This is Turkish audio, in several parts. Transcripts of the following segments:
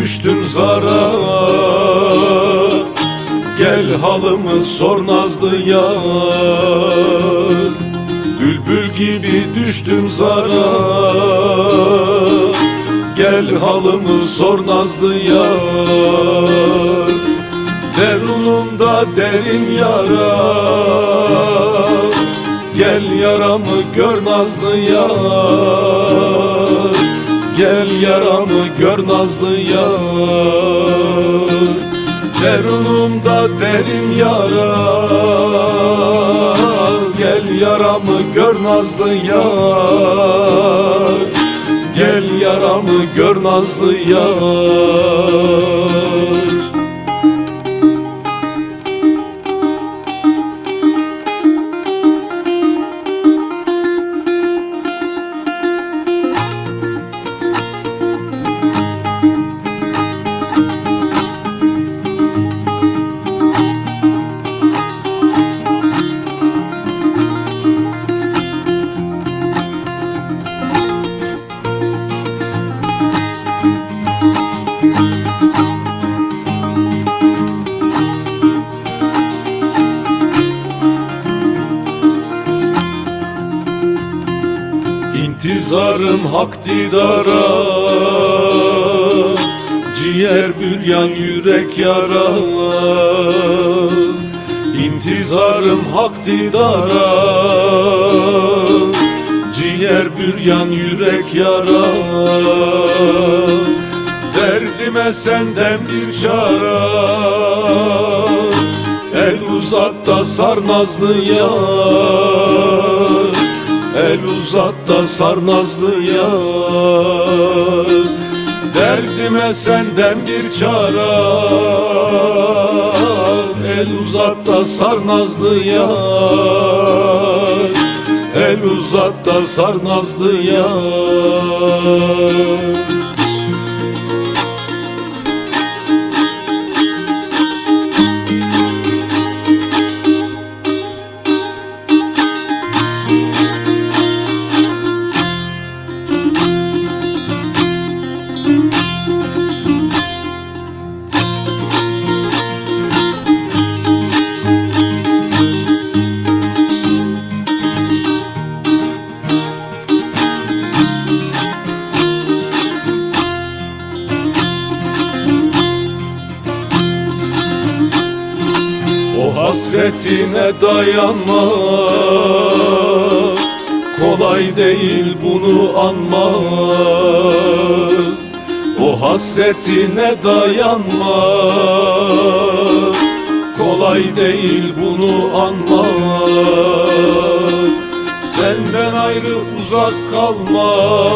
düştüm zara. Gel halımı sor nazlı yar. Bülbül gibi düştüm zara. Gel halımı sor nazlı yar. Derunumda derin yara. Gel yaramı gör nazlı yar. Gel yaramı gör nazlı yar. Derunumda derin yara. Gel yaramı gör nazlı yar. Gel yaramı gör nazlı yar. İntizarım hak didara. Ciğer büryan yürek yara. İntizarım hak didara. Ciğer büryan yürek yara. Derdime senden bir çare. El uzat da sar nazlı yar. El uzat da sar nazlı yar. Derdime senden bir çare. El uzat da sar nazlı yar. El uzat da sar nazlı yar. O hasretine dayanma, kolay değil bunu anma. O hasretine dayanma, kolay değil bunu anma. Senden ayrı uzak kalma,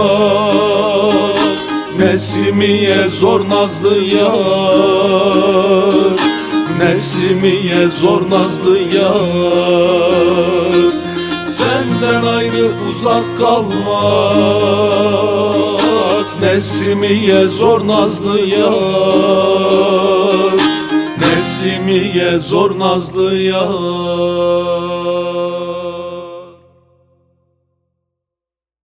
Nesimiye zor nazlı yar. Nesimiye zor nazlı yar. Senden ayrı uzak kalmak, Nesimiye zor nazlı yar. Nesimiye zor nazlı yar.